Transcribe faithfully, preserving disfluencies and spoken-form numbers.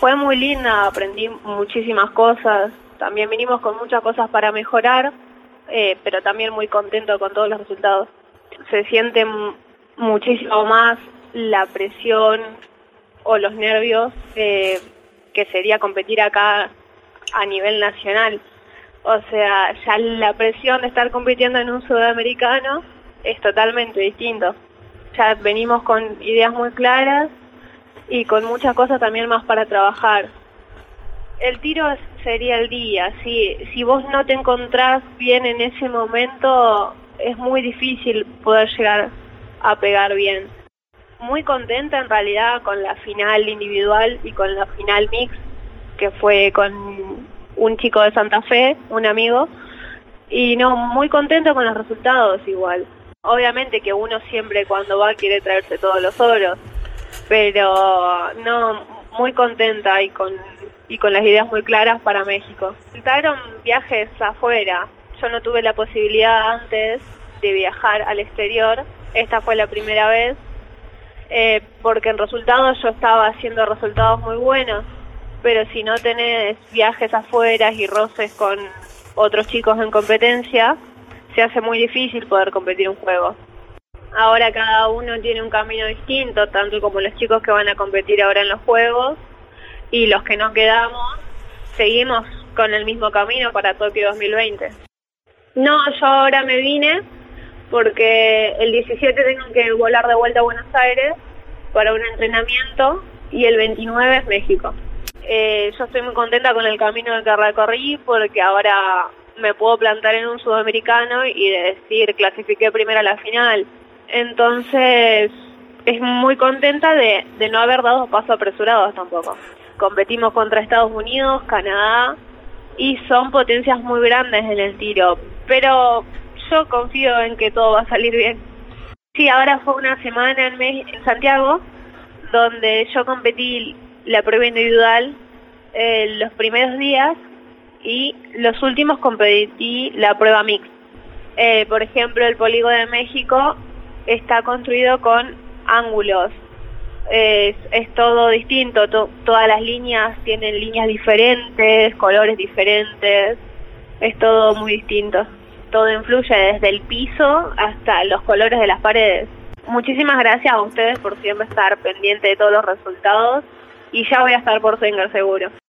Fue muy linda, aprendí muchísimas cosas, también vinimos con muchas cosas para mejorar, eh, pero también muy contento con todos los resultados. Se siente m- muchísimo más la presión o los nervios eh, que sería competir acá a nivel nacional. O sea, ya la presión de estar compitiendo en un sudamericano es totalmente distinto. Ya venimos con ideas muy claras y con muchas cosas también más para trabajar. El tiro sería el día. Si, si vos no te encontrás bien en ese momento, es muy difícil poder llegar a pegar bien. Muy contenta en realidad con la final individual y con la final mix, que fue con un chico de Santa Fe, un amigo, y no, muy contenta con los resultados igual. Obviamente que uno siempre cuando va quiere traerse todos los oros, pero no, muy contenta y con y con las ideas muy claras para México. Intentaron viajes afuera. Yo no tuve la posibilidad antes de viajar al exterior. Esta fue la primera vez, eh, porque en resultados yo estaba haciendo resultados muy buenos, pero si no tenés viajes afuera y roces con otros chicos en competencia, se hace muy difícil poder competir un juego. Ahora cada uno tiene un camino distinto, tanto como los chicos que van a competir ahora en los juegos y los que no quedamos, seguimos con el mismo camino para Tokio dos mil veinte. No, yo ahora me vine porque el diecisiete tengo que volar de vuelta a Buenos Aires para un entrenamiento y el veintinueve es México. Eh, yo estoy muy contenta con el camino que recorrí porque ahora me puedo plantar en un sudamericano y decir clasifiqué primero a la final. Entonces, es muy contenta de, de no haber dado pasos apresurados tampoco. Competimos contra Estados Unidos, Canadá, y son potencias muy grandes en el tiro, pero yo confío en que todo va a salir bien. Sí, ahora fue una semana en, Me- en Santiago, donde yo competí la prueba individual eh, los primeros días y los últimos competí la prueba mix. Eh, por ejemplo, el polígono de México está construido con ángulos, es, es todo distinto, to, todas las líneas tienen líneas diferentes, colores diferentes, es todo muy distinto. Todo influye desde el piso hasta los colores de las paredes. Muchísimas gracias a ustedes por siempre estar pendiente de todos los resultados y ya voy a estar por Sengar seguro.